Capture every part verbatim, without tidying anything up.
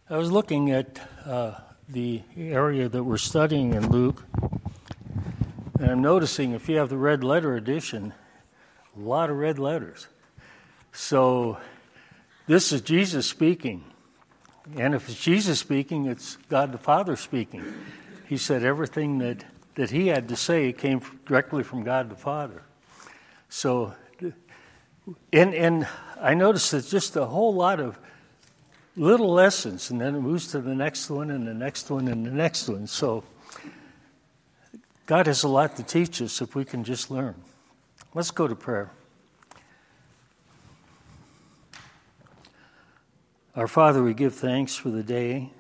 I was looking at uh, the area that we're studying in Luke, and I'm noticing if you have the red letter edition, a lot of red letters. So this is Jesus speaking. And if it's Jesus speaking, it's God the Father speaking. He said everything that, that he had to say came directly from God the Father. So, and, and I noticed that just a whole lot of little lessons, and then it moves to the next one, and the next one, and the next one. So God has a lot to teach us if we can just learn. Let's go to prayer. Our Father, we give thanks for the day.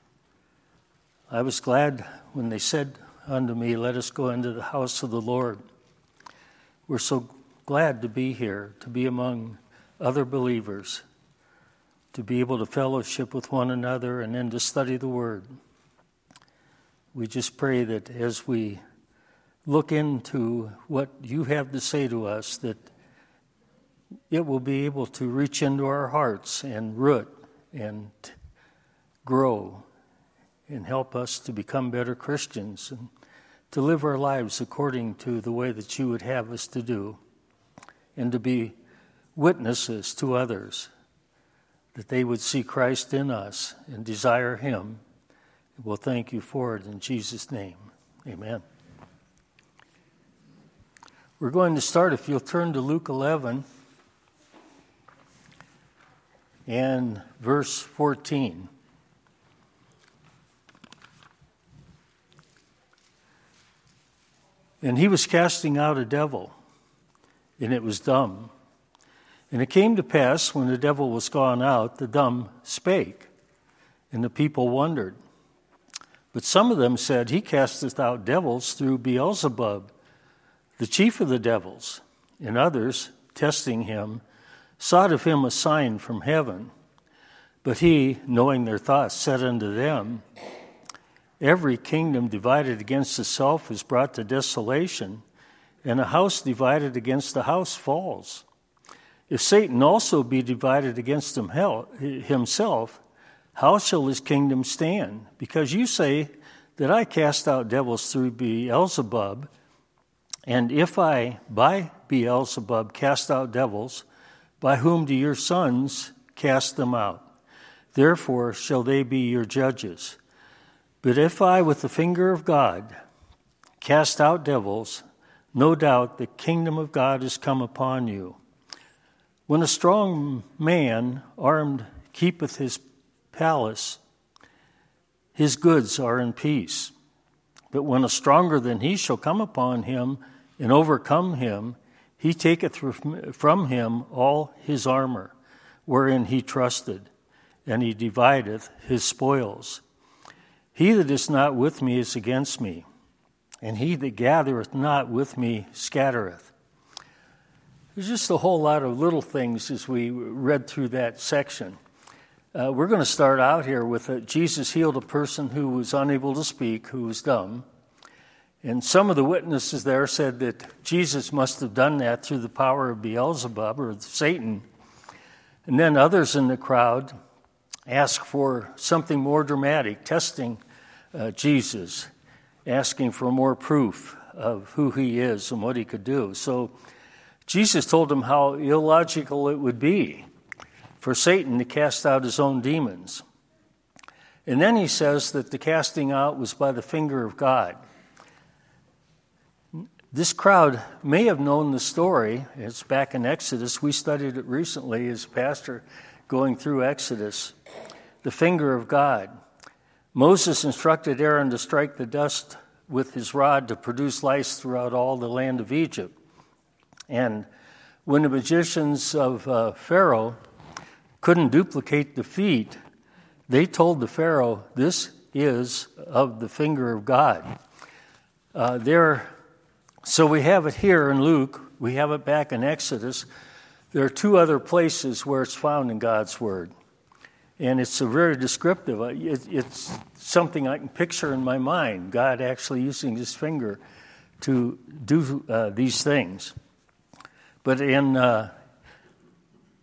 I was glad when they said unto me, let us go into the house of the Lord. We're so glad to be here, to be among other believers, to be able to fellowship with one another and then to study the Word. We just pray that as we look into what you have to say to us, that it will be able to reach into our hearts and root and grow and help us to become better Christians and to live our lives according to the way that you would have us to do, and to be witnesses to others, that they would see Christ in us and desire him. We'll thank you for it in Jesus' name. Amen. We're going to start, if you'll turn to Luke eleven and verse fourteen. And he was casting out a devil, and it was dumb. And it came to pass, when the devil was gone out, the dumb spake, and the people wondered. But some of them said, he casteth out devils through Beelzebub, the chief of the devils. And others, testing him, sought of him a sign from heaven. But he, knowing their thoughts, said unto them, every kingdom divided against itself is brought to desolation, and a house divided against a house falls. If Satan also be divided against himself, how shall his kingdom stand? Because you say that I cast out devils through Beelzebub, and if I by Beelzebub cast out devils, by whom do your sons cast them out? Therefore shall they be your judges. But if I with the finger of God cast out devils, no doubt the kingdom of God is come upon you. When a strong man armed keepeth his palace, his goods are in peace. But when a stronger than he shall come upon him and overcome him, he taketh from him all his armor, wherein he trusted, and he divideth his spoils. He that is not with me is against me, and he that gathereth not with me scattereth. There's just a whole lot of little things as we read through that section. Uh, we're going to start out here with uh, Jesus healed a person who was unable to speak, who was dumb. And some of the witnesses there said that Jesus must have done that through the power of Beelzebub or Satan. And then others in the crowd asked for something more dramatic, testing uh, Jesus, asking for more proof of who he is and what he could do. So Jesus told them how illogical it would be for Satan to cast out his own demons. And then he says that the casting out was by the finger of God. This crowd may have known the story. It's back in Exodus. We studied it recently as pastor going through Exodus. The finger of God. Moses instructed Aaron to strike the dust with his rod to produce lice throughout all the land of Egypt. And when the magicians of uh, Pharaoh couldn't duplicate the feat, they told the Pharaoh, this is of the finger of God. Uh, there, so we have it here in Luke. We have it back in Exodus. There are two other places where it's found in God's Word. And it's a very descriptive. It, it's something I can picture in my mind, God actually using his finger to do uh, these things. But in uh,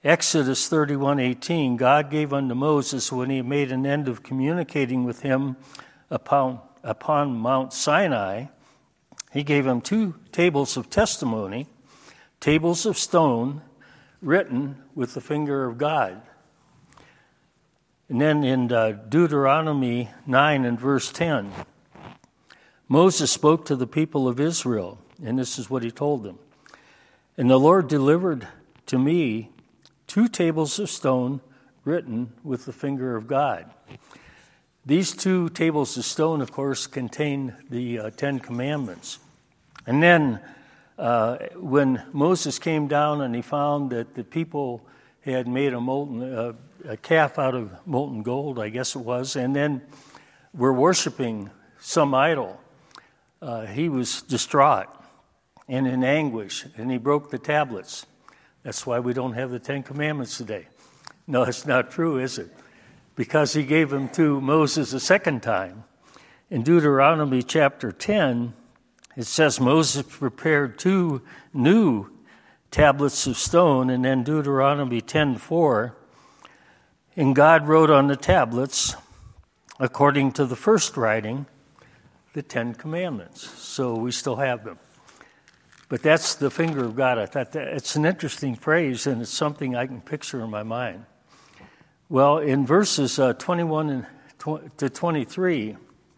Exodus thirty-one eighteen, God gave unto Moses, when he had made an end of communicating with him upon, upon Mount Sinai, he gave him two tables of testimony, tables of stone, written with the finger of God. And then in uh, Deuteronomy nine and verse ten, Moses spoke to the people of Israel, and this is what he told them. And the Lord delivered to me two tables of stone written with the finger of God. These two tables of stone, of course, contain the uh, Ten Commandments. And then uh, when Moses came down and he found that the people had made a molten uh, a calf out of molten gold, I guess it was, and then were worshiping some idol, uh, he was distraught and in anguish, and he broke the tablets. That's why we don't have the Ten Commandments today. No, it's not true, is it? Because he gave them to Moses a second time. In Deuteronomy chapter ten, it says Moses prepared two new tablets of stone, and then Deuteronomy ten four, and God wrote on the tablets, according to the first writing, the Ten Commandments. So we still have them. But that's the finger of God. I thought that it's an interesting phrase, and it's something I can picture in my mind. Well, in verses uh, twenty-one to twenty-three,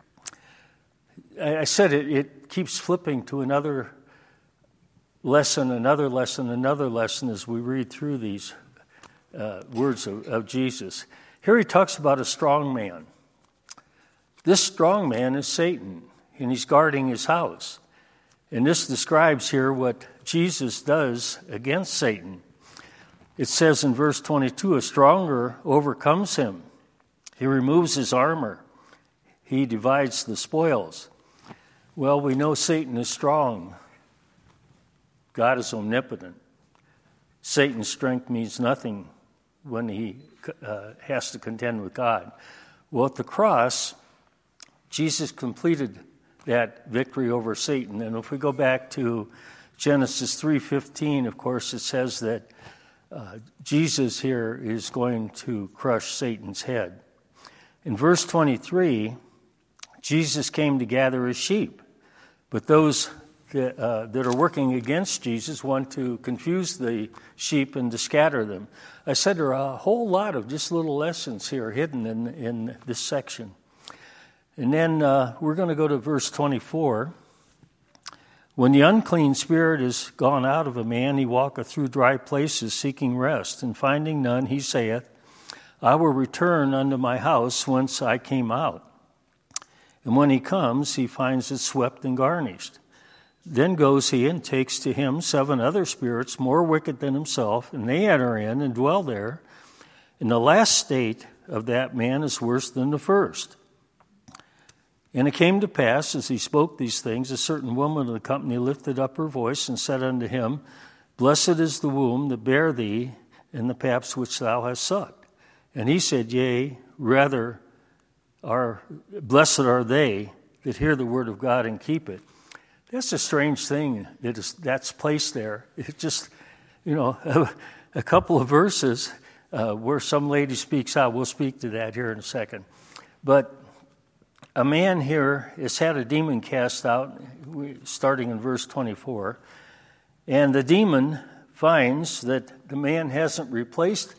I said it, it keeps flipping to another lesson, another lesson, another lesson as we read through these uh, words of, of Jesus. Here he talks about a strong man. This strong man is Satan, and he's guarding his house. And this describes here what Jesus does against Satan. It says in verse twenty-two, a stronger overcomes him. He removes his armor. He divides the spoils. Well, we know Satan is strong. God is omnipotent. Satan's strength means nothing when he uh, has to contend with God. Well, at the cross, Jesus completed that victory over Satan. And if we go back to Genesis three fifteen, of course, it says that uh, Jesus here is going to crush Satan's head. In verse twenty-three, Jesus came to gather his sheep, but those that, uh, that are working against Jesus want to confuse the sheep and to scatter them. I said there are a whole lot of just little lessons here hidden in, in this section. And then uh, we're going to go to verse twenty-four. When the unclean spirit is gone out of a man, he walketh through dry places seeking rest, and finding none, he saith, I will return unto my house whence I came out. And when he comes, he finds it swept and garnished. Then goes he and takes to him seven other spirits more wicked than himself, and they enter in and dwell there. And the last state of that man is worse than the first. And it came to pass, as he spoke these things, a certain woman of the company lifted up her voice and said unto him, Blessed is the womb that bare thee, and the paps which thou hast sucked. And he said, Yea, rather, are blessed are they that hear the word of God and keep it. That's a strange thing that is that's placed there. It just, you know, a, a couple of verses uh, where some lady speaks out. We'll speak to that here in a second. But a man here has had a demon cast out, starting in verse twenty-four, and the demon finds that the man hasn't replaced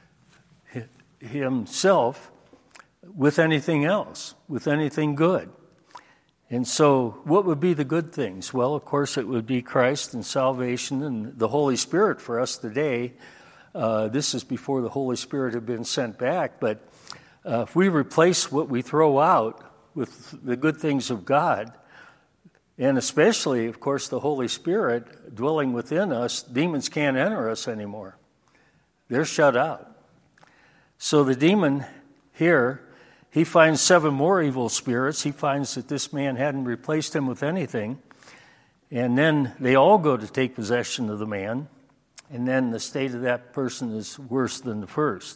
himself with anything else, with anything good. And so what would be the good things? Well, of course, it would be Christ and salvation and the Holy Spirit for us today. Uh, this is before the Holy Spirit had been sent back, but uh, if we replace what we throw out with the good things of God, and especially, of course, the Holy Spirit dwelling within us, demons can't enter us anymore. They're shut out. So the demon here, he finds seven more evil spirits. He finds that this man hadn't replaced him with anything. And then they all go to take possession of the man. And then the state of that person is worse than the first.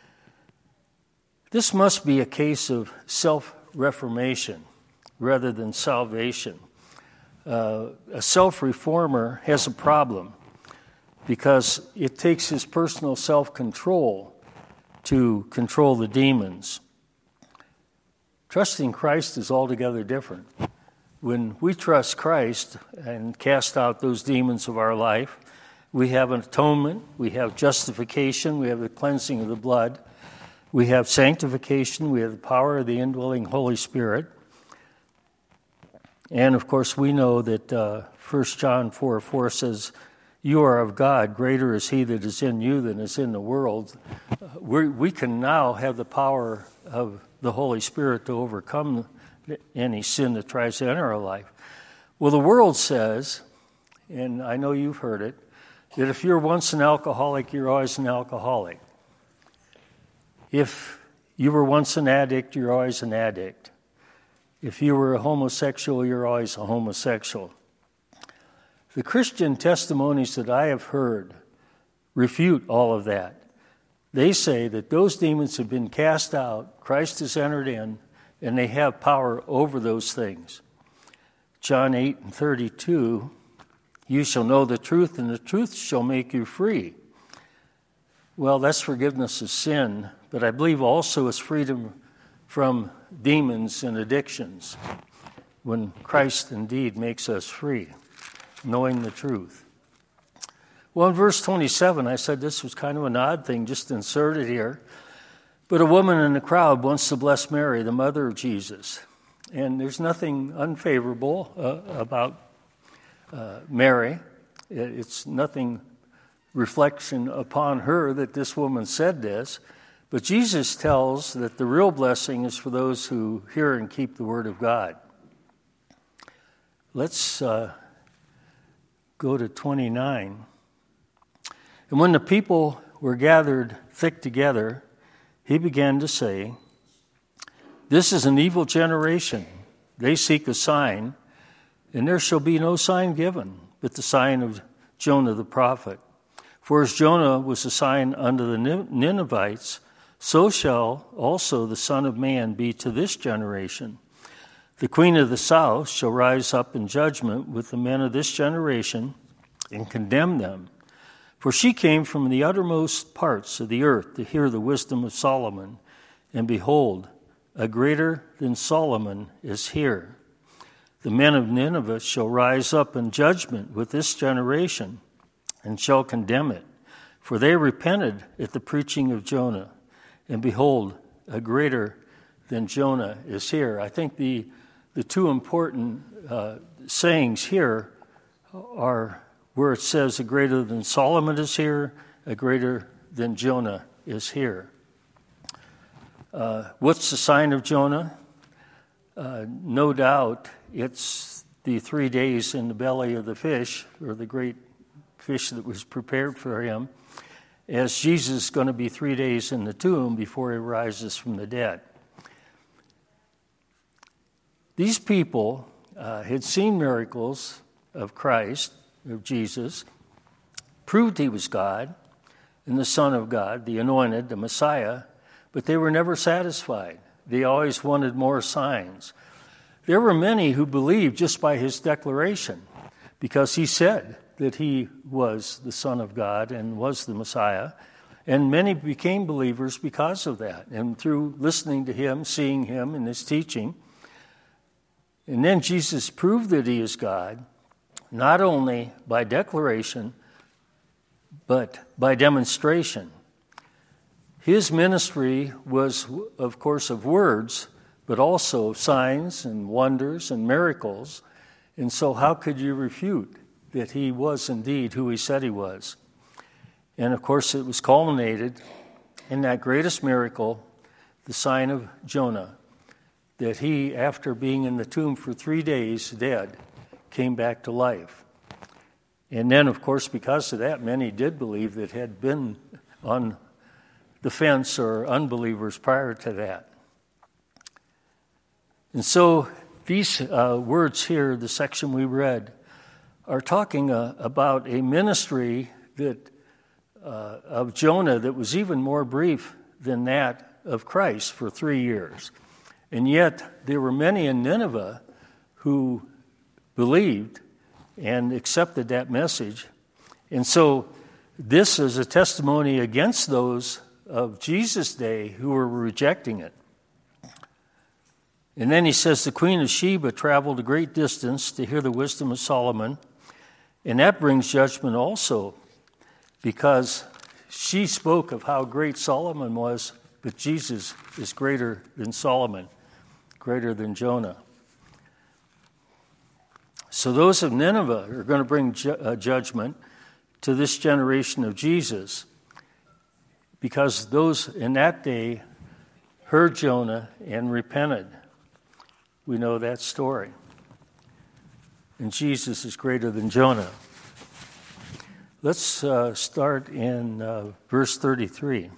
This must be a case of self-reformation rather than salvation. Uh, a self-reformer has a problem. because it takes his personal self-control to control the demons. Trusting Christ is altogether different. When we trust Christ and cast out those demons of our life, we have an atonement, we have justification, we have the cleansing of the blood, we have sanctification, we have the power of the indwelling Holy Spirit. And, of course, we know that uh, First John four four says, "You are of God, greater is he that is in you than is in the world." Uh, we we can now have the power of the Holy Spirit to overcome any sin that tries to enter our life. Well, the world says, and I know you've heard it, that if you're once an alcoholic, you're always an alcoholic. If you were once an addict, you're always an addict. If you were a homosexual, you're always a homosexual. The Christian testimonies that I have heard refute all of that. They say that those demons have been cast out, Christ has entered in, and they have power over those things. John eight and thirty-two, "You shall know the truth, and the truth shall make you free." Well, that's forgiveness of sin, but I believe also it's freedom from demons and addictions when Christ indeed makes us free, knowing the truth. Well, in verse twenty-seven, I said this was kind of an odd thing, just inserted here. But a woman in the crowd wants to bless Mary, the mother of Jesus. And there's nothing unfavorable uh, about uh, Mary. It's nothing reflection upon her that this woman said this. But Jesus tells that the real blessing is for those who hear and keep the word of God. Let's uh, go to twenty-nine. "And when the people were gathered thick together, he began to say, 'This is an evil generation. They seek a sign, and there shall be no sign given, but the sign of Jonah the prophet. For as Jonah was a sign unto the Ninevites, so shall also the Son of Man be to this generation. The queen of the south shall rise up in judgment with the men of this generation and condemn them. For she came from the uttermost parts of the earth to hear the wisdom of Solomon. And behold, a greater than Solomon is here. The men of Nineveh shall rise up in judgment with this generation and shall condemn it. For they repented at the preaching of Jonah. And behold, a greater than Jonah is here.'" I think the, the two important uh, sayings here are where it says a greater than Solomon is here, a greater than Jonah is here. Uh, what's the sign of Jonah? Uh, no doubt it's the three days in the belly of the fish, or the great fish that was prepared for him, as Jesus is going to be three days in the tomb before he rises from the dead. These people uh, had seen miracles of Christ, of Jesus, proved he was God and the Son of God, the anointed, the Messiah, but they were never satisfied. They always wanted more signs. There were many who believed just by his declaration, because he said that he was the Son of God and was the Messiah, and many became believers because of that, and through listening to him, seeing him in his teaching. And then Jesus proved that he is God, not only by declaration, but by demonstration. His ministry was, of course, of words, but also of signs and wonders and miracles. And so how could you refute that he was indeed who he said he was? And, of course, it was culminated in that greatest miracle, the sign of Jonah, that he, after being in the tomb for three days dead, came back to life. And then, of course, because of that, many did believe that had been on the fence or unbelievers prior to that. And so these uh, words here, the section we read, are talking uh, about a ministry that uh, of Jonah that was even more brief than that of Christ for three years. And yet there were many in Nineveh who believed and accepted that message. And so this is a testimony against those of Jesus' day who were rejecting it. And then he says, the Queen of Sheba traveled a great distance to hear the wisdom of Solomon. And that brings judgment also, because she spoke of how great Solomon was, but Jesus is greater than Solomon, greater than Jonah. So those of Nineveh are going to bring ju- uh, judgment to this generation of Jesus, because those in that day heard Jonah and repented. We know that story. And Jesus is greater than Jonah. Let's uh, start in uh, verse thirty-three.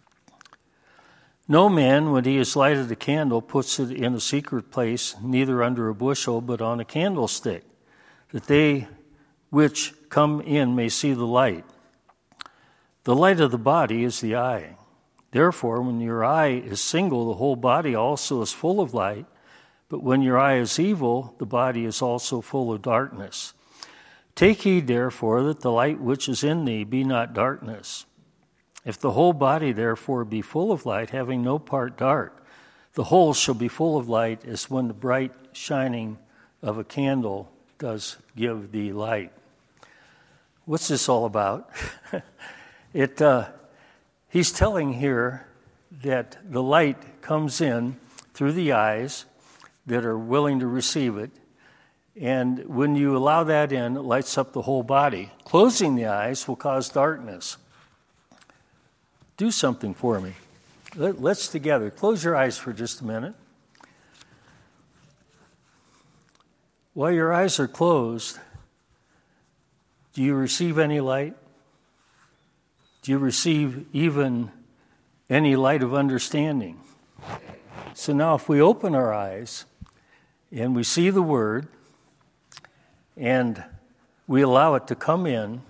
No man, when he has lighted a candle, puts it in a secret place, neither under a bushel, but on a candlestick, that they which come in may see the light. The light of the body is the eye. Therefore, when your eye is single, the whole body also is full of light. But when your eye is evil, the body is also full of darkness. Take heed, therefore, that the light which is in thee be not darkness. If the whole body, therefore, be full of light, having no part dark, the whole shall be full of light, as when the bright shining of a candle does give thee light. What's this all about? it uh, he's telling here that the light comes in through the eyes that are willing to receive it, and when you allow that in, it lights up the whole body. Closing the eyes will cause darkness. Do something for me. Let, let's together close your eyes for just a minute. While your eyes are closed, do you receive any light? Do you receive even any light of understanding? So now if we open our eyes and we see the Word and we allow it to come in,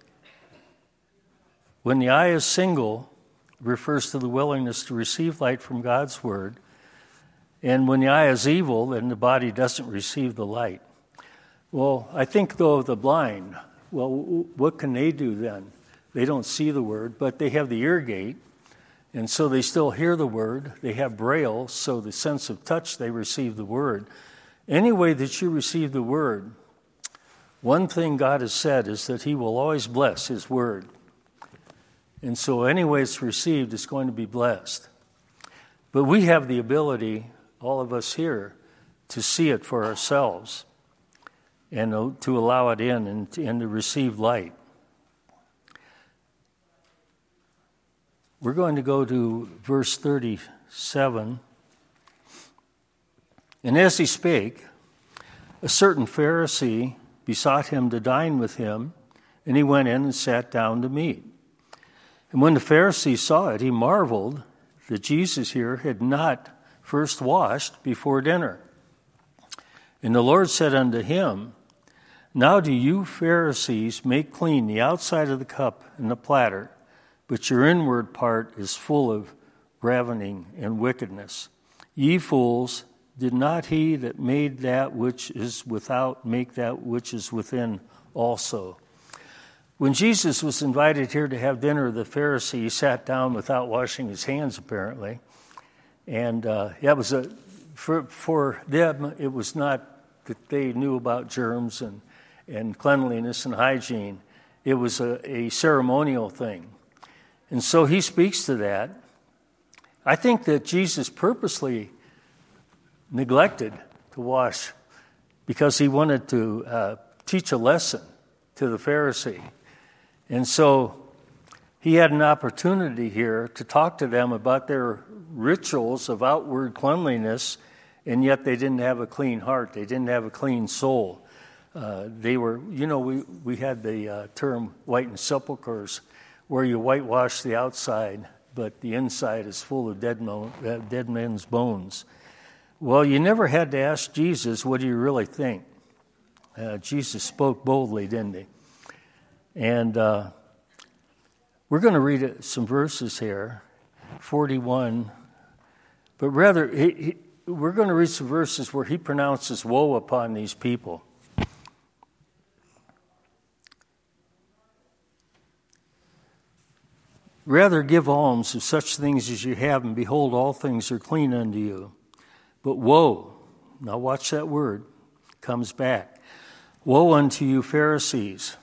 when the eye is single, it refers to the willingness to receive light from God's Word. And when the eye is evil, then the body doesn't receive the light. Well, I think, though, of the blind, well, what can they do then? They don't see the Word, but they have the ear gate, and so they still hear the Word. They have Braille, so the sense of touch, they receive the Word. Any way that you receive the Word, one thing God has said is that He will always bless His Word. And so any way it's received is going to be blessed. But we have the ability, all of us here, to see it for ourselves and to allow it in and to, and to receive light. We're going to go to verse thirty-seven. And as he spake, a certain Pharisee besought him to dine with him, and he went in and sat down to meat. And when the Pharisee saw it, he marveled that Jesus here had not first washed before dinner. And the Lord said unto him, Now do you Pharisees make clean the outside of the cup and the platter, but your inward part is full of ravening and wickedness. Ye fools, did not he that made that which is without make that which is within also? When Jesus was invited here to have dinner, the Pharisee sat down without washing his hands, apparently. And uh, that was a for, for them, it was not that they knew about germs and, and cleanliness and hygiene. It was a, a ceremonial thing. And so he speaks to that. I think that Jesus purposely neglected to wash because he wanted to uh, teach a lesson to the Pharisee. And so he had an opportunity here to talk to them about their rituals of outward cleanliness, and yet they didn't have a clean heart. They didn't have a clean soul. Uh, they were, you know, we, we had the uh, term whitened sepulchres, where you whitewash the outside, but the inside is full of dead, mo- uh, dead men's bones. Well, you never had to ask Jesus, what do you really think? Uh, Jesus spoke boldly, didn't he? And uh, we're going to read some verses here, forty-one. But rather, he, he, we're going to read some verses where he pronounces woe upon these people. Rather give alms of such things as you have, and behold, all things are clean unto you. But woe, now watch that word, comes back. Woe unto you, Pharisees,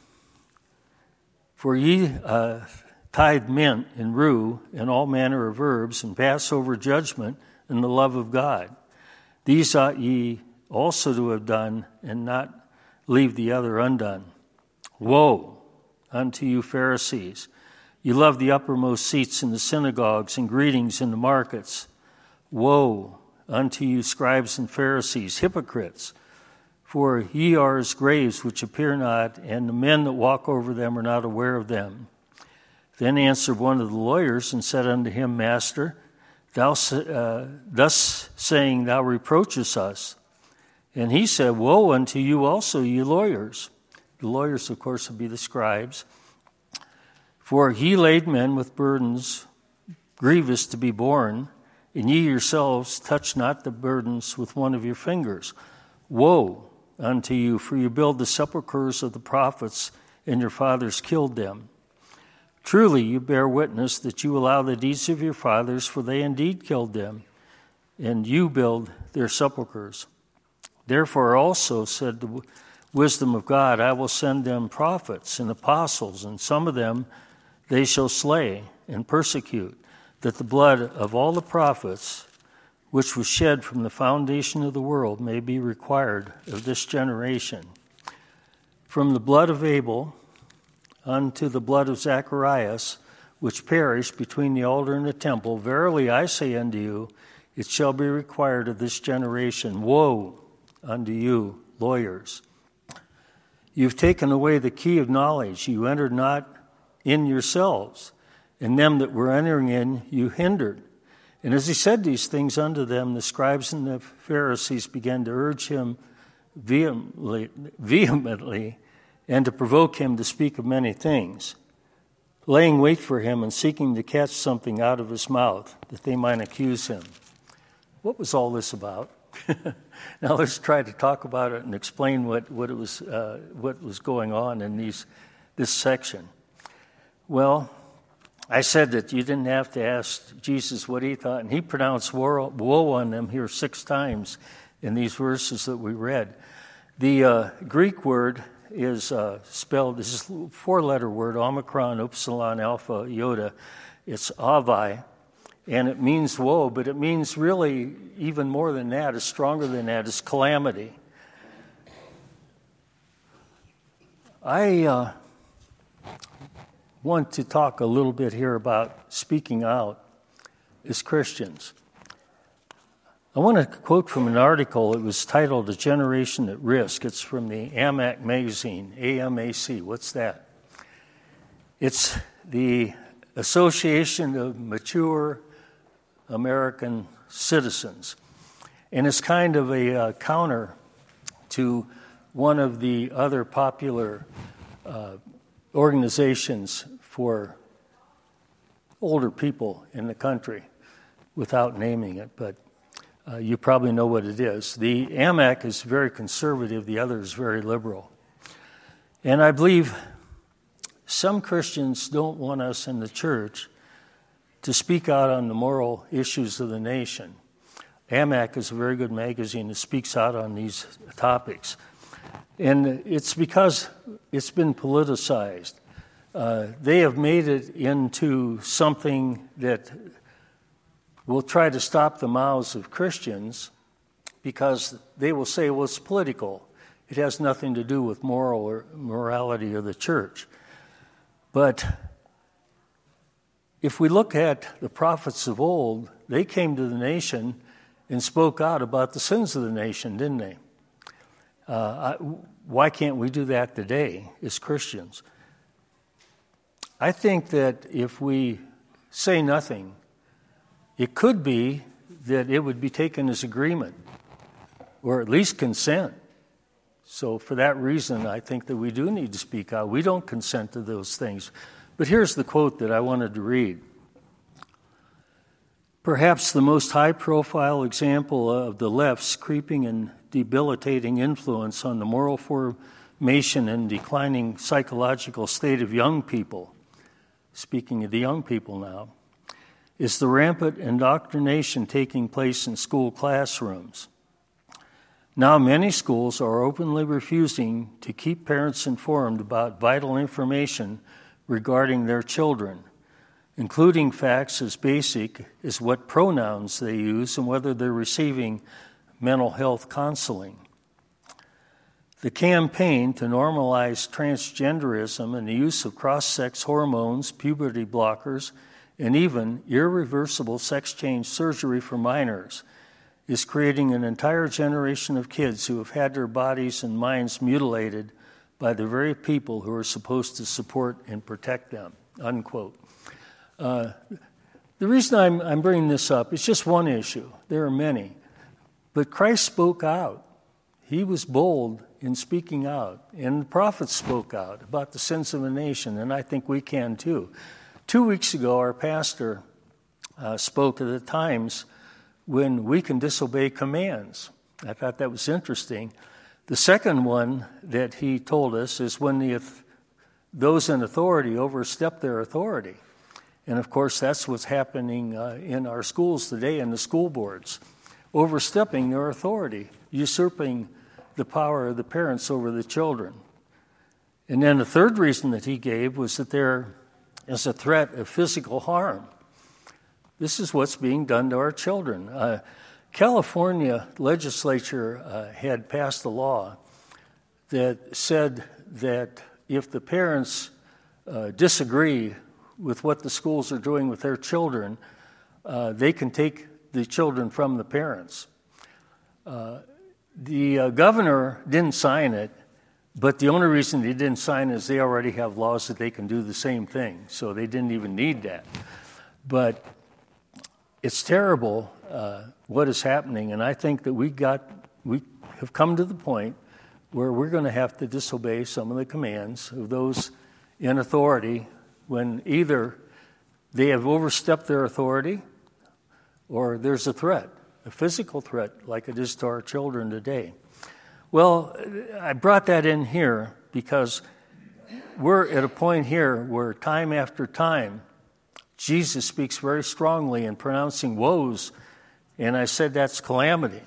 for ye uh, tithe mint and rue and all manner of herbs, and pass over judgment and the love of God. These ought ye also to have done, and not leave the other undone. Woe unto you, Pharisees! You love the uppermost seats in the synagogues and greetings in the markets. Woe unto you, scribes and Pharisees, hypocrites! For ye are as graves which appear not, and the men that walk over them are not aware of them. Then answered one of the lawyers and said unto him, Master, thou uh, thus saying thou reproachest us. And he said, Woe unto you also, ye lawyers! The lawyers, of course, would be the scribes. For ye laid men with burdens grievous to be borne, and ye yourselves touch not the burdens with one of your fingers. Woe unto you, for you build the sepulchres of the prophets, and your fathers killed them. Truly you bear witness that you allow the deeds of your fathers, for they indeed killed them, and you build their sepulchres. Therefore also said the wisdom of God, I will send them prophets and apostles, and some of them they shall slay and persecute, that the blood of all the prophets, which was shed from the foundation of the world, may be required of this generation. From the blood of Abel unto the blood of Zacharias, which perished between the altar and the temple, verily I say unto you, it shall be required of this generation. Woe unto you, lawyers! You've taken away the key of knowledge. You entered not in yourselves, and them that were entering in you hindered. And as he said these things unto them, the scribes and the Pharisees began to urge him vehemently, vehemently and to provoke him to speak of many things, laying wait for him and seeking to catch something out of his mouth, that they might accuse him. What was all this about? Now let's try to talk about it and explain what, what it was uh, what was going on in these this section. Well, I said that you didn't have to ask Jesus what he thought, and he pronounced woe, woe on them here six times in these verses that we read. The uh, Greek word is uh, spelled, this is a four-letter word, Omicron, Upsilon, Alpha, Iota. It's avai, and it means woe, but it means really even more than that, it's stronger than that, it's calamity. I uh, want to talk a little bit here about speaking out as Christians. I want to quote from an article. It was titled A Generation at Risk. It's from the A M A C magazine, A M A C. What's that? It's the Association of Mature American Citizens. And it's kind of a uh, counter to one of the other popular uh, organizations for older people in the country, without naming it, but uh, you probably know what it is. The A M A C is very conservative, the other is very liberal. And I believe some Christians don't want us in the church to speak out on the moral issues of the nation. A M A C is a very good magazine that speaks out on these topics. And it's because it's been politicized. Uh, they have made it into something that will try to stop the mouths of Christians because they will say, well, it's political. It has nothing to do with moral or morality of the church. But if we look at the prophets of old, they came to the nation and spoke out about the sins of the nation, didn't they? Uh, I, why can't we do that today as Christians? I think that if we say nothing, it could be that it would be taken as agreement, or at least consent. So for that reason, I think that we do need to speak out. We don't consent to those things. But here's the quote that I wanted to read. Perhaps the most high-profile example of the left's creeping and debilitating influence on the moral formation and declining psychological state of young people speaking of the young people now, is the rampant indoctrination taking place in school classrooms. Now many schools are openly refusing to keep parents informed about vital information regarding their children, including facts as basic as what pronouns they use and whether they're receiving mental health counseling. The campaign to normalize transgenderism and the use of cross-sex hormones, puberty blockers, and even irreversible sex change surgery for minors is creating an entire generation of kids who have had their bodies and minds mutilated by the very people who are supposed to support and protect them, unquote. Uh, the reason I'm, I'm bringing this up is just one issue. There are many. But Christ spoke out. He was bold in speaking out. And the prophets spoke out about the sins of a nation, and I think we can too. Two weeks ago, our pastor uh, spoke at the times when we can disobey commands. I thought that was interesting. The second one that he told us is when the, those in authority overstep their authority. And of course, that's what's happening uh, in our schools today and the school boards, overstepping their authority, usurping the power of the parents over the children. And then the third reason that he gave was that there is a threat of physical harm. This is what's being done to our children. Uh, California legislature uh, had passed a law that said that if the parents uh, disagree with what the schools are doing with their children, uh, they can take the children from the parents. Uh, the uh, governor didn't sign it, but the only reason they didn't sign it is they already have laws that they can do the same thing, so they didn't even need that. But it's terrible uh, what is happening, and I think that we got we have come to the point where we're going to have to disobey some of the commands of those in authority when either they have overstepped their authority or there's a threat, a physical threat like it is to our children today. Well, I brought that in here because we're at a point here where time after time Jesus speaks very strongly in pronouncing woes, and I said that's calamity.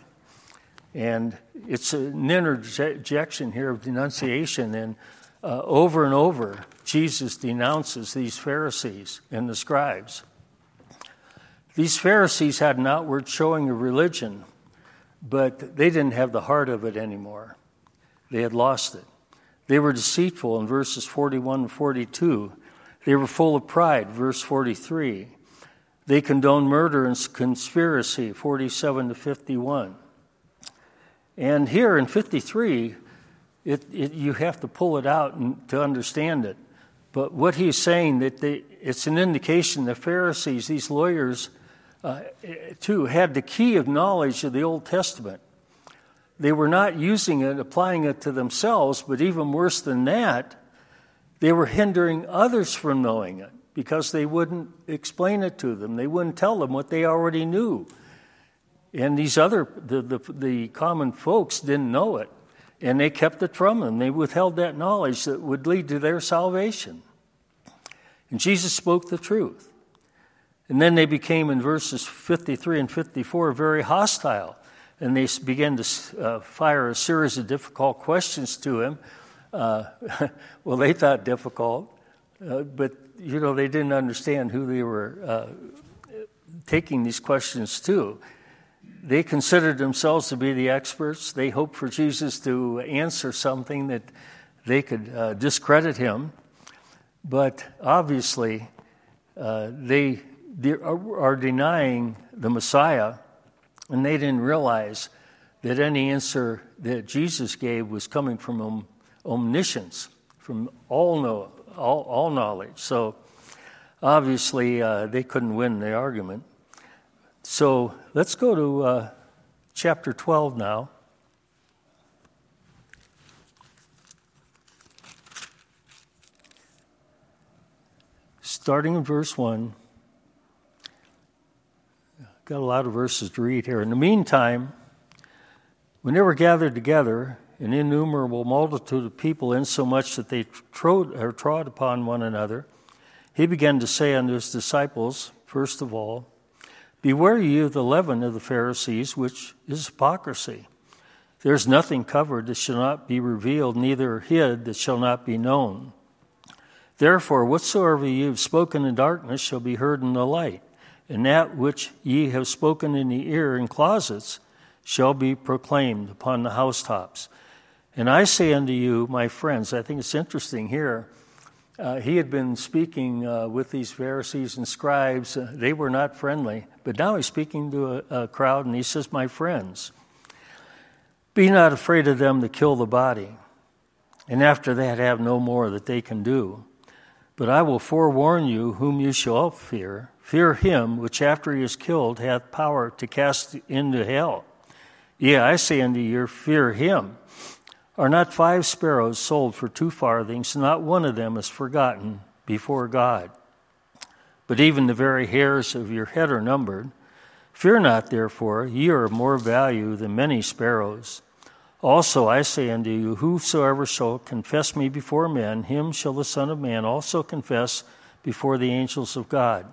And it's an interjection here of denunciation, and uh, over and over, Jesus denounces these Pharisees and the scribes. These Pharisees had an outward showing of religion, but they didn't have the heart of it anymore. They had lost it. They were deceitful in verses forty-one and forty-two. They were full of pride, verse forty-three. They condoned murder and conspiracy, forty-seven to fifty-one. And here in fifty-three, it, it, you have to pull it out and, to understand it. But what he's saying, that they, it's an indication the Pharisees, these lawyers, uh, too, had the key of knowledge of the Old Testament. They were not using it, applying it to themselves, but even worse than that, they were hindering others from knowing it because they wouldn't explain it to them. They wouldn't tell them what they already knew. And these other, the, the, the common folks didn't know it, and they kept it from them. They withheld that knowledge that would lead to their salvation. And Jesus spoke the truth. And then they became, in verses fifty-three and fifty-four, very hostile. And they began to uh, fire a series of difficult questions to him. Uh, well, they thought difficult, uh, but, you know, they didn't understand who they were uh, taking these questions to. They considered themselves to be the experts. They hoped for Jesus to answer something that they could uh, discredit him. But obviously, uh, they, they are denying the Messiah, and they didn't realize that any answer that Jesus gave was coming from om- omniscience, from all, know, all, all knowledge. So obviously, uh, they couldn't win the argument. So let's go to uh, chapter twelve now. Starting in verse one. Got a lot of verses to read here. In the meantime, when they were gathered together, an innumerable multitude of people, insomuch that they trod, or trod upon one another, he began to say unto his disciples, first of all, beware ye of the leaven of the Pharisees, which is hypocrisy. There is nothing covered that shall not be revealed, neither hid that shall not be known. Therefore, whatsoever ye have spoken in darkness shall be heard in the light, and that which ye have spoken in the ear in closets shall be proclaimed upon the housetops. And I say unto you, my friends, I think it's interesting here, uh, he had been speaking uh, with these Pharisees and scribes. Uh, they were not friendly, but now he's speaking to a, a crowd, and he says, my friends, be not afraid of them that kill the body, and after that have no more that they can do. But I will forewarn you whom you shall fear. Fear him which after he is killed hath power to cast into hell. Yea, I say unto you, fear him. Are not five sparrows sold for two farthings? Not one of them is forgotten before God. But even the very hairs of your head are numbered. Fear not, therefore, ye are of more value than many sparrows. Also I say unto you, whosoever shall confess me before men, him shall the Son of Man also confess before the angels of God.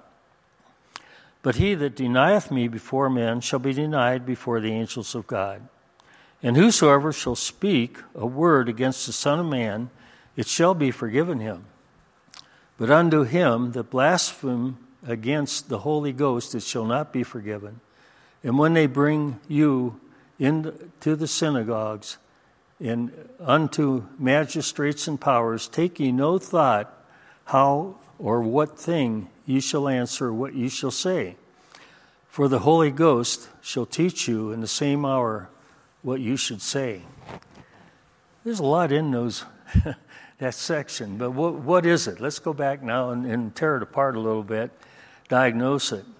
But he that denieth me before men shall be denied before the angels of God. And whosoever shall speak a word against the Son of Man, it shall be forgiven him. But unto him that blaspheme against the Holy Ghost, it shall not be forgiven. And when they bring you into the synagogues and unto magistrates and powers, take ye no thought how or what thing ye shall answer, what ye shall say. For the Holy Ghost shall teach you in the same hour what you should say. There's a lot in those that section, but what, what is it? Let's go back now and, and tear it apart a little bit, diagnose it.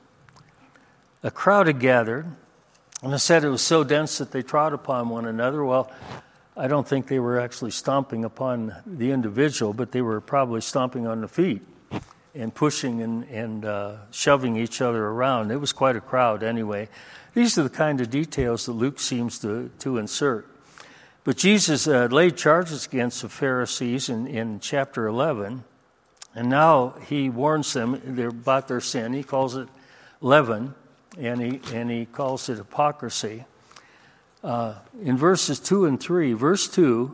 A crowd had gathered, and I said it was so dense that they trod upon one another. Well, I don't think they were actually stomping upon the individual, but they were probably stomping on the feet and pushing and, and uh, shoving each other around. It was quite a crowd anyway. These are the kind of details that Luke seems to, to insert. But Jesus uh, laid charges against the Pharisees in, in chapter eleven, and now he warns them about their sin. He calls it leaven, and he, and he calls it hypocrisy. Uh, in verses two and three, verse two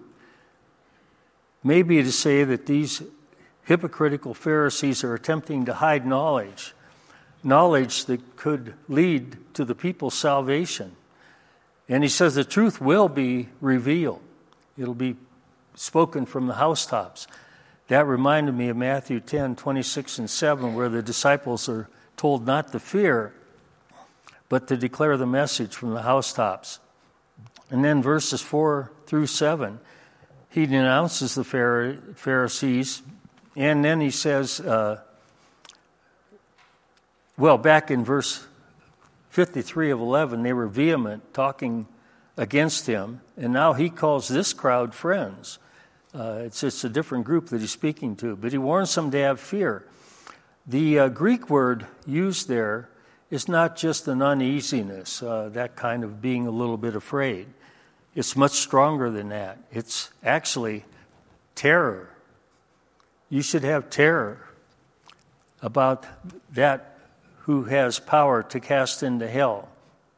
may be to say that these hypocritical Pharisees are attempting to hide knowledge, knowledge that could lead to the people's salvation. And he says the truth will be revealed. It'll be spoken from the housetops. That reminded me of Matthew ten, twenty-six and seven, where the disciples are told not to fear, but to declare the message from the housetops. And then verses four through seven, he denounces the Pharisees, and then he says, uh, well, back in verse fifty-three of eleven, they were vehement, talking against him, and now he calls this crowd friends. Uh, it's it's a different group that he's speaking to, but he warns them to have fear. The uh, Greek word used there is not just an uneasiness, uh, that kind of being a little bit afraid. It's much stronger than that. It's actually terror. You should have terror about that who has power to cast into hell.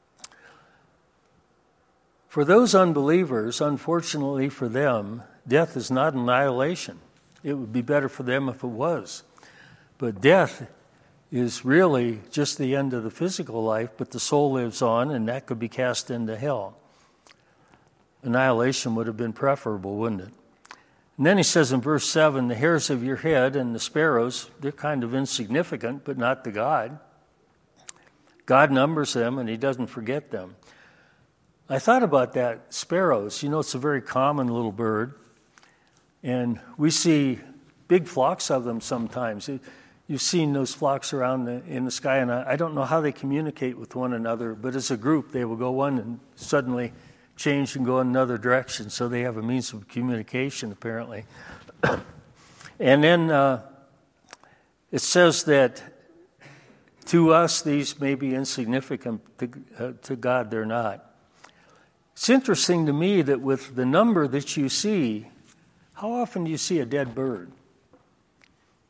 For those unbelievers, unfortunately for them, death is not annihilation. It would be better for them if it was. But death is really just the end of the physical life, but the soul lives on, and that could be cast into hell. Annihilation would have been preferable, wouldn't it? And then he says in verse seven, the hairs of your head and the sparrows, they're kind of insignificant, but not to God. God numbers them, and he doesn't forget them. I thought about that, sparrows. You know, it's a very common little bird, and we see big flocks of them sometimes. You've seen those flocks around the, in the sky, and I, I don't know how they communicate with one another, but as a group, they will go one and suddenly change and go in another direction, so they have a means of communication, apparently. And then uh, it says that to us, these may be insignificant. To, uh, to God, they're not. It's interesting to me that with the number that you see, how often do you see a dead bird?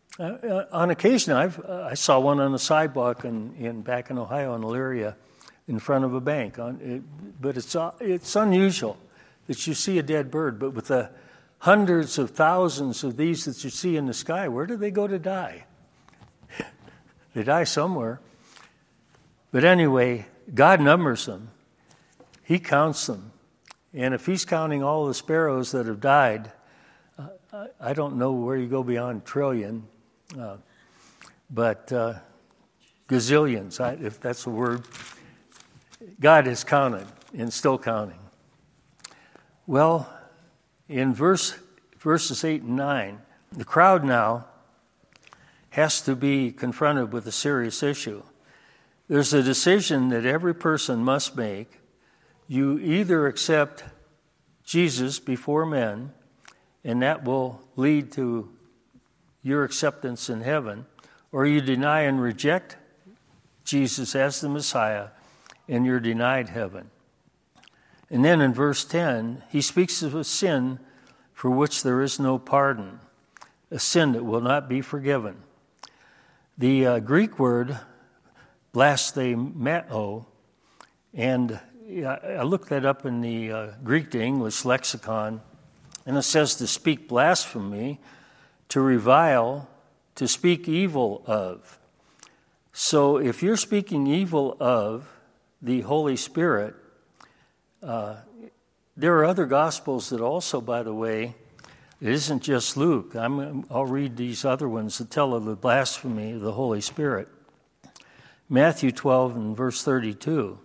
Uh, on occasion, I've uh, I saw one on the sidewalk in, in back in Ohio in Elyria, in front of a bank. On it, but it's uh, it's unusual that you see a dead bird. But with the hundreds of thousands of these that you see in the sky, where do they go to die? They die somewhere. But anyway, God numbers them. He counts them, and if He's counting all the sparrows that have died, uh, I don't know where you go beyond trillion. Uh, but uh, gazillions, I, if that's a word, God has counted and still counting. Well, in verse verses eight and nine, the crowd now has to be confronted with a serious issue. There's a decision that every person must make. You either accept Jesus before men, and that will lead to your acceptance in heaven, or you deny and reject Jesus as the Messiah, and you're denied heaven. And then in verse ten, he speaks of a sin for which there is no pardon, a sin that will not be forgiven. The uh, Greek word blasphemeo, and I looked that up in the uh, Greek to English lexicon, and it says to speak blasphemy, to revile, to speak evil of. So if you're speaking evil of the Holy Spirit, uh, there are other Gospels that also, by the way, it isn't just Luke. I'm, I'll read these other ones that tell of the blasphemy of the Holy Spirit. Matthew twelve and verse thirty-two.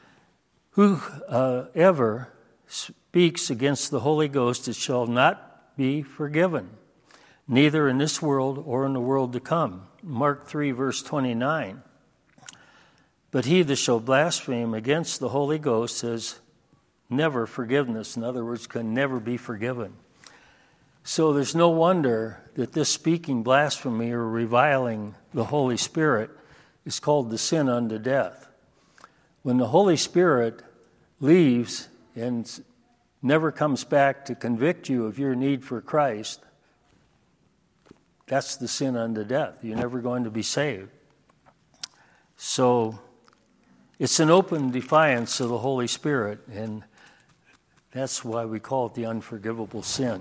Whoever speaks against the Holy Ghost, it shall not be forgiven, neither in this world or in the world to come. Mark three, verse twenty-nine. But he that shall blaspheme against the Holy Ghost has never forgiveness. In other words, can never be forgiven. So there's no wonder that this speaking blasphemy or reviling the Holy Spirit is called the sin unto death. When the Holy Spirit leaves and never comes back to convict you of your need for Christ, that's the sin unto death. You're never going to be saved. So it's an open defiance of the Holy Spirit, and that's why we call it the unforgivable sin.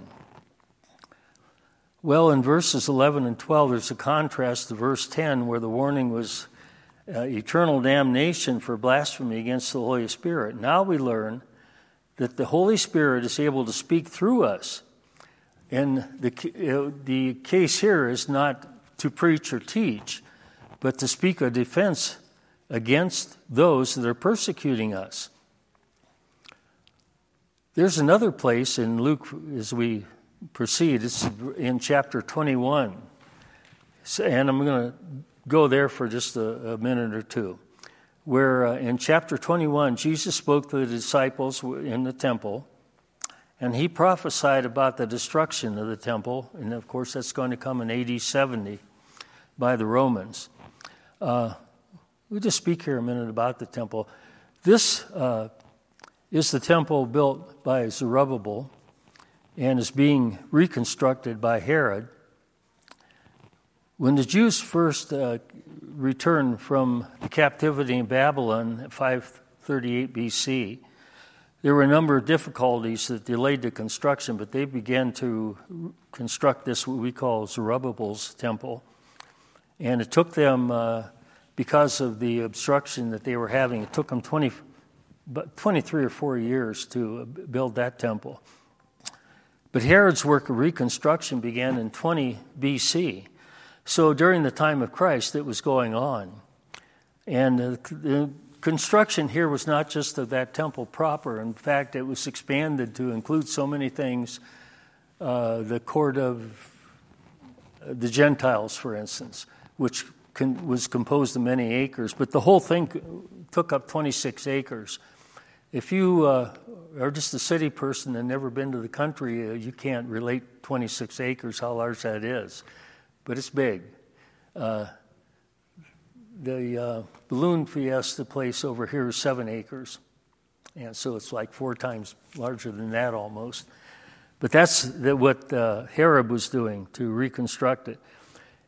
Well, in verses eleven and twelve, there's a contrast to verse ten, where the warning was uh, eternal damnation for blasphemy against the Holy Spirit. Now we learn that the Holy Spirit is able to speak through us. And the, uh, the case here is not to preach or teach, but to speak a defense against those that are persecuting us. There's another place in Luke, as we proceed, it's in chapter twenty-one. And I'm going to go there for just a, a minute or two. Where uh, in chapter twenty-one, Jesus spoke to the disciples in the temple, and he prophesied about the destruction of the temple. And of course, that's going to come in A D seventy by the Romans. Uh, we'll just speak here a minute about the temple. This uh, is the temple built by Zerubbabel and is being reconstructed by Herod. When the Jews first uh, returned from the captivity in Babylon at five thirty-eight B C, there were a number of difficulties that delayed the construction, but they began to construct this, what we call Zerubbabel's temple. And it took them, uh, because of the obstruction that they were having, it took them twenty, twenty-three or four years to build that temple. But Herod's work of reconstruction began in twenty B C. So during the time of Christ, it was going on. And uh, the construction here was not just of that temple proper. In fact, it was expanded to include so many things. Uh, the court of the Gentiles, for instance, which con- was composed of many acres. But the whole thing took up twenty-six acres. If you uh, are just a city person and never been to the country, uh, you can't relate twenty-six acres, how large that is. But it's big. Uh, the uh, balloon fiesta place over here is seven acres. And so it's like four times larger than that almost. But that's the, what uh, Herod was doing to reconstruct it.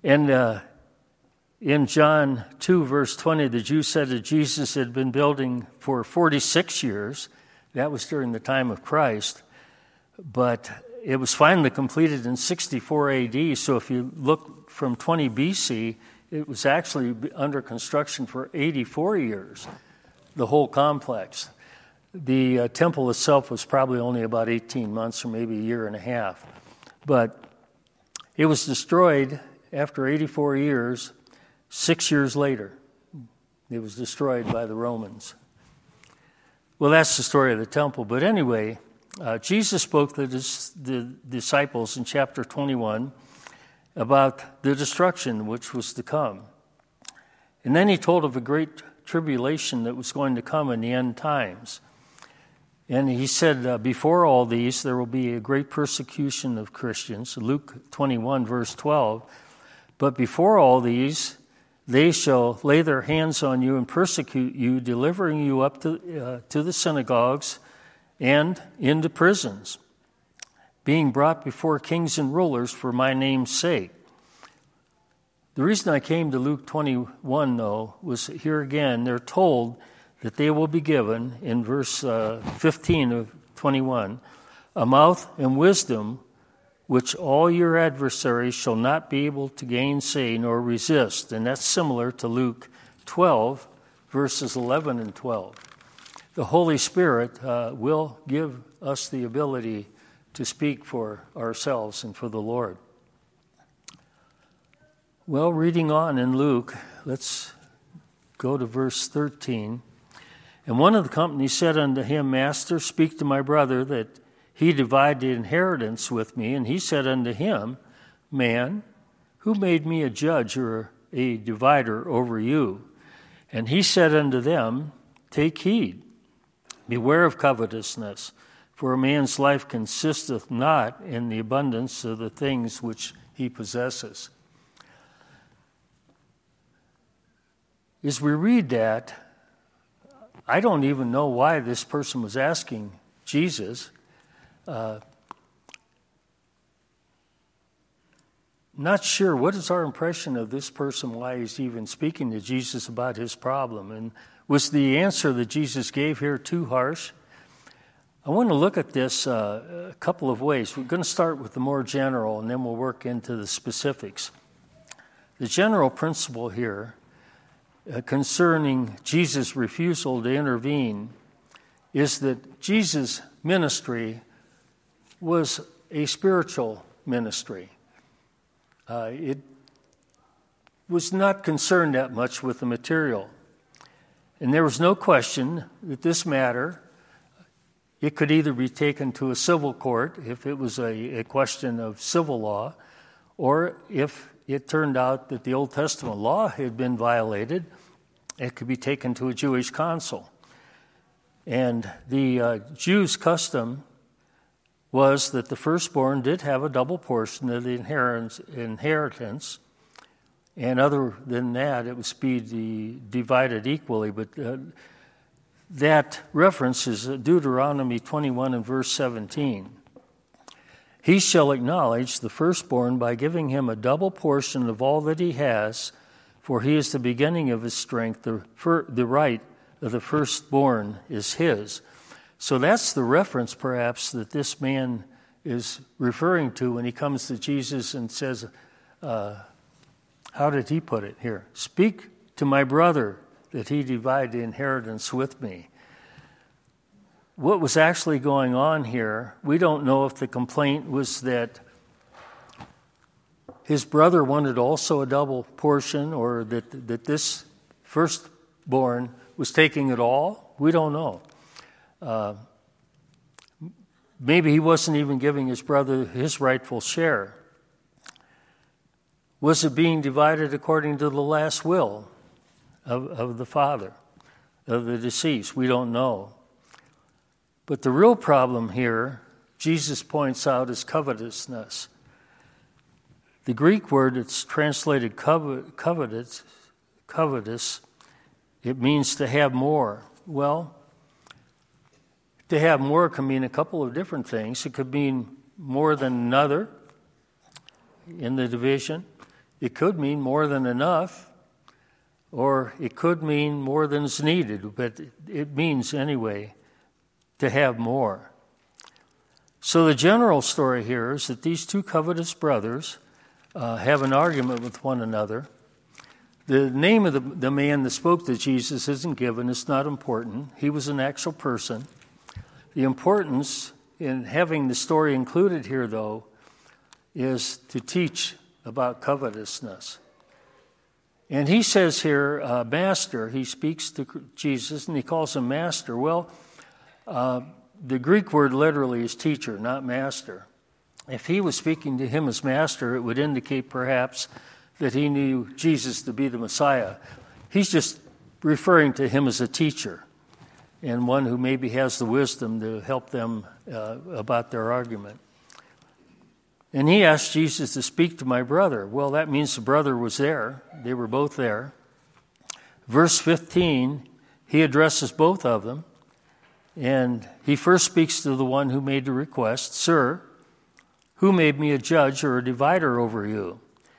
And uh, in John two, verse twenty, the Jews said that Jesus had been building for forty-six years. That was during the time of Christ. But it was finally completed in sixty-four A D, so if you look from twenty B C, it was actually under construction for eighty-four years, the whole complex. The uh, temple itself was probably only about eighteen months or maybe a year and a half. But it was destroyed after eighty-four years, six years later. It was destroyed by the Romans. Well, that's the story of the temple. But anyway, uh, Jesus spoke to the, the disciples in chapter twenty-one about the destruction which was to come. And then he told of a great tribulation that was going to come in the end times. And he said, uh, before all these, there will be a great persecution of Christians, Luke twenty-one, verse twelve. But before all these, they shall lay their hands on you and persecute you, delivering you up to, uh, to the synagogues and into prisons, being brought before kings and rulers for my name's sake. The reason I came to Luke twenty-one, though, was here again, they're told that they will be given, in verse uh, fifteen of twenty-one, a mouth and wisdom which all your adversaries shall not be able to gainsay nor resist. And that's similar to Luke twelve, verses eleven and twelve. The Holy Spirit uh, will give us the ability to speak for ourselves and for the Lord. Well, reading on in Luke, let's go to verse thirteen. And one of the company said unto him, Master, speak to my brother that he divide the inheritance with me. And he said unto him, Man, who made me a judge or a divider over you? And he said unto them, Take heed, beware of covetousness, for a man's life consisteth not in the abundance of the things which he possesses. As we read that, I don't even know why this person was asking Jesus. Uh, not sure. What is our impression of this person, why he's even speaking to Jesus about his problem? And was the answer that Jesus gave here too harsh? I want to look at this uh, a couple of ways. We're going to start with the more general, and then we'll work into the specifics. The general principle here Uh, concerning Jesus' refusal to intervene is that Jesus' ministry was a spiritual ministry. Uh, it was not concerned that much with the material. And there was no question that this matter, it could either be taken to a civil court if it was a, a question of civil law, or if it turned out that the Old Testament law had been violated, it could be taken to a Jewish council. And the uh, Jews' custom was that the firstborn did have a double portion of the inheritance, and other than that, it was be the, divided equally. But uh, that reference is Deuteronomy twenty-one and verse seventeen. He shall acknowledge the firstborn by giving him a double portion of all that he has, for he is the beginning of his strength. The, fir- the right of the firstborn is his. So that's the reference, perhaps, that this man is referring to when he comes to Jesus and says, uh, how did he put it here? Speak to my brother that he divide the inheritance with me. What was actually going on here, we don't know if the complaint was that his brother wanted also a double portion, or that that this firstborn was taking it all. We don't know. Uh, maybe he wasn't even giving his brother his rightful share. Was it being divided according to the last will of, of the father, of the deceased? We don't know. But the real problem here, Jesus points out, is covetousness. The Greek word that's translated covet, covetous, covetous, it means to have more. Well, to have more can mean a couple of different things. It could mean more than another in the division. It could mean more than enough, or it could mean more than is needed, but it means anyway to have more. So the general story here is that these two covetous brothers uh, have an argument with one another. The name of the, the man that spoke to Jesus isn't given. It's not important. He was an actual person. The importance in having the story included here, though, is to teach about covetousness. And he says here, uh, Master, he speaks to Jesus, and he calls him Master. Well, uh, the Greek word literally is teacher, not master. If he was speaking to him as Master, it would indicate perhaps that he knew Jesus to be the Messiah. He's just referring to him as a teacher and one who maybe has the wisdom to help them uh, about their argument. And he asked Jesus to speak to my brother. Well, that means the brother was there. They were both there. Verse fifteen, he addresses both of them. And he first speaks to the one who made the request, Sir, who made me a judge or a divider over you?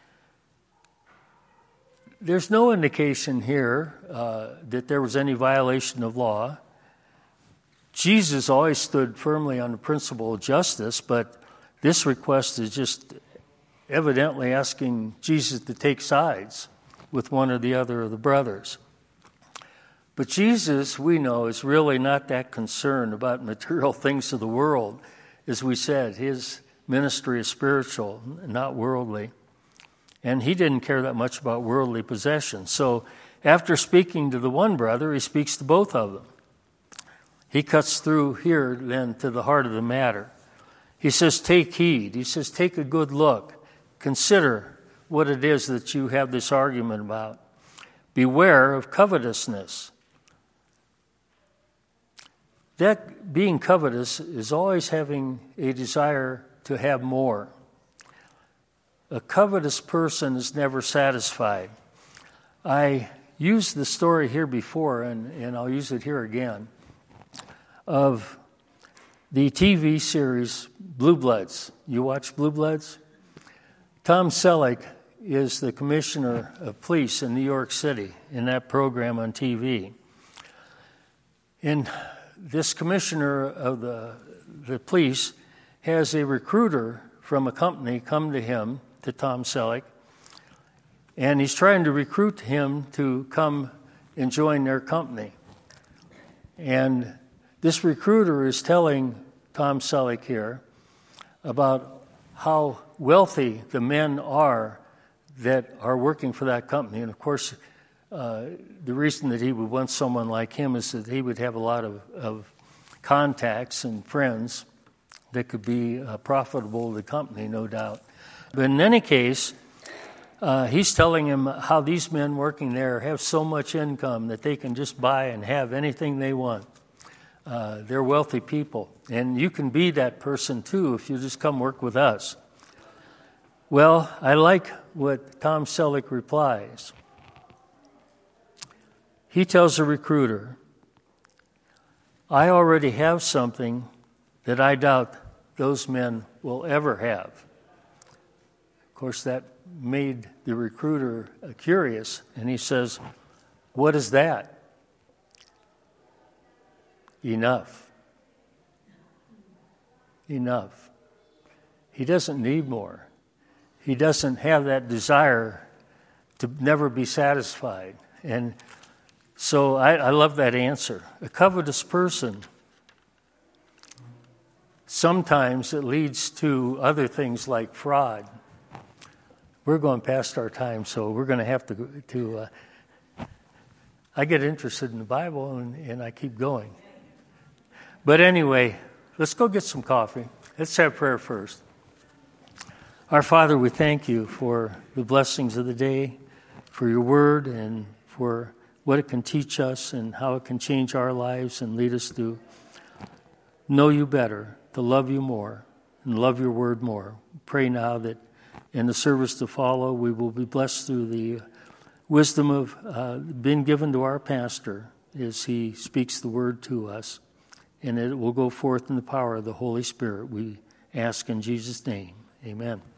There's no indication here uh, that there was any violation of law. Jesus always stood firmly on the principle of justice, but this request is just evidently asking Jesus to take sides with one or the other of the brothers. But Jesus, we know, is really not that concerned about material things of the world. As we said, his ministry is spiritual, not worldly. And he didn't care that much about worldly possessions. So after speaking to the one brother, he speaks to both of them. He cuts through here then to the heart of the matter. He says, take heed. He says, take a good look. Consider what it is that you have this argument about. Beware of covetousness. That being covetous is always having a desire to have more. A covetous person is never satisfied. I used the story here before, and, and I'll use it here again, of the T V series Blue Bloods. You watch Blue Bloods? Tom Selleck is the commissioner of police in New York City in that program on T V. And this commissioner of the, the police has a recruiter from a company come to him, to Tom Selleck, and he's trying to recruit him to come and join their company. And this recruiter is telling Tom Selleck here about how wealthy the men are that are working for that company. And of course, uh, the reason that he would want someone like him is that he would have a lot of, of contacts and friends that could be uh, profitable to the company, no doubt. But in any case, uh, he's telling him how these men working there have so much income that they can just buy and have anything they want. Uh, they're wealthy people. And you can be that person too if you just come work with us. Well, I like what Tom Selleck replies. He tells the recruiter, I already have something that I doubt those men will ever have. Of course, that made the recruiter curious, and he says, what is that? Enough. Enough. He doesn't need more. He doesn't have that desire to never be satisfied. And so I, I love that answer. A covetous person, sometimes it leads to other things like fraud. We're going past our time, so we're going to have to, to uh, I get interested in the Bible, and, and I keep going. But anyway, let's go get some coffee. Let's have prayer first. Our Father, we thank you for the blessings of the day, for your word, and for what it can teach us and how it can change our lives and lead us to know you better, to love you more, and love your word more. Pray now that in the service to follow, we will be blessed through the wisdom of uh, being given to our pastor as he speaks the word to us. And it will go forth in the power of the Holy Spirit. We ask in Jesus' name. Amen.